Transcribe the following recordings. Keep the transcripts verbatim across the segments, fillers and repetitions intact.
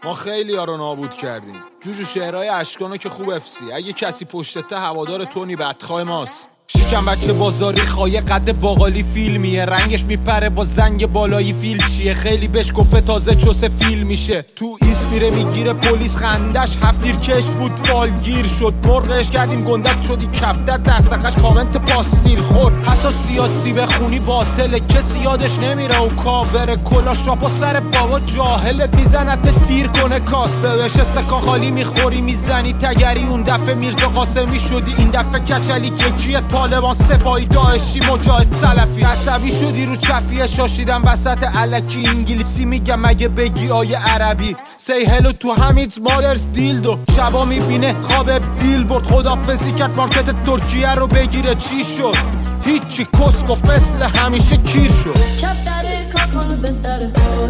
ما خیلی ها رو نابود کردیم. جوجو شعرهای اشکانو که خوب افسی. اگه کسی پشتته هوادار تونی بدخواه ماست. شیکم بچه بازاری خواهی قد باقالی فیلمیه، رنگش میپره با زنگ بالایی فیل چیه. خیلی بهش گفته تازه چوسه فیل میشه. تو ایست میره میگیره پلیس خندش هفتیر کش بود فالگیر شد. مرغش کردیم گندک شدی کفتر دستقش کامنت پاستیر خورد. حتی سیاسی بخونی باطله کسی یادش نمیره و کاور کلا شاپا سر بابا جاهلت میزنت دیر کنه کاسه بشه. سکان خالی میخوری میزنی تگری. اون دفعه میرزا قاسمی شدی این دفعه کچلی یکیه. طالبان سپاهی داعشی مجاهد سلفی. عصبی شدی رو چفیه شاشیدم وسط الکی. انگلیسی میگم مگه بگی آیه عربی. سی هلو تو همیت مادرز دیلدو. شبا میبینه خواب بیل برد. خدافزی کرد مارکت ترکیه رو بگیره چی شد؟ هیچی کس گفت مثل همیشه کیر شد. شب داره کاکانو بستره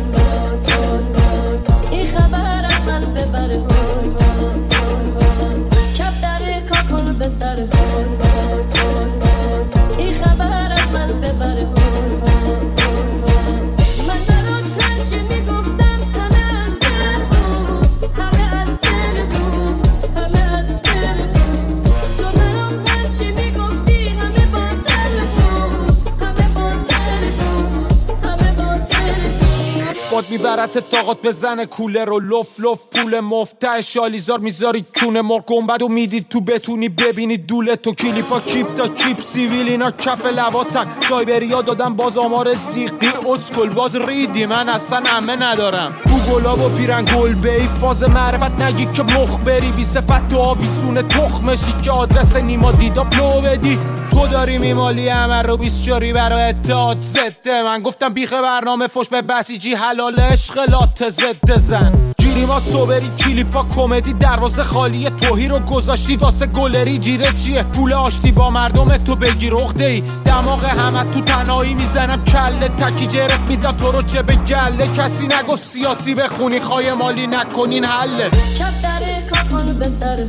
این خبر از من ببره. شب داره کاکانو بستره این خبر از من ببره. من برات هرچی میگفتم همه از دل بود، همه از دل بود، همه از دل بود. تو برام هرچی میگفتی همه با دل بود، همه با دل بود، همه با دل بود. باد میبرت طاقت بزنه کوله رو لف لف پول مفته شالیزار میذاری کونه مرغ گنبد و میدید تو بتونی ببینی دوله تو. کلیپا کیپ تا کیپ سیویل اینا کف لواتن. سایبریا دادم باز آمار زیقی اسکل باز ریدی. من اصلا عمه ندارم گوگلا و پیرن گل بی فاز معرفت نگی که مخبری بی صفت و آویزون تخمشی که آدرس نیما دیدا پلو بدی. تو داری میمالی همه رو بیسچاری برای اتحاد زده. من گفتم بیخه برنامه فش به بسیجی حلال عشق لات زده زن. گیری ما صبری کلیپا کمدی دروازه خالیه. توهی رو گذاشتی واسه گلری جیره چیه؟ پول آشتی با مردم تو بگیر اخده ای. دماغ همه تو تنهایی میزنم کله تکی جرت میدم تو رو چه به گله. کسی نگفت سیاسی بخونی خواهی مالی نکنین حله. شب داره کاکانو بستره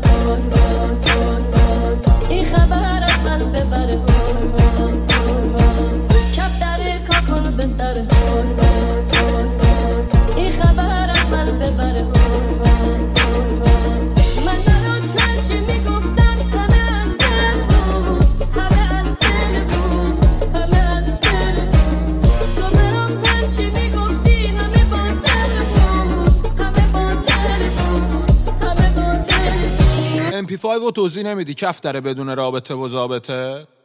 این خبر از من ببره. شب داره کاکانو بستره این خبر از من ببره. من برات هرچی میگفتم همه از دل بود، همه از دل بود، همه از دل بود. تو برام هرچی میگفتی همه با دل بود، همه با دل بود، همه با دل بود. ام پی فایو رو توضیح نمیدی کف داره بدون رابطه و ضابطه.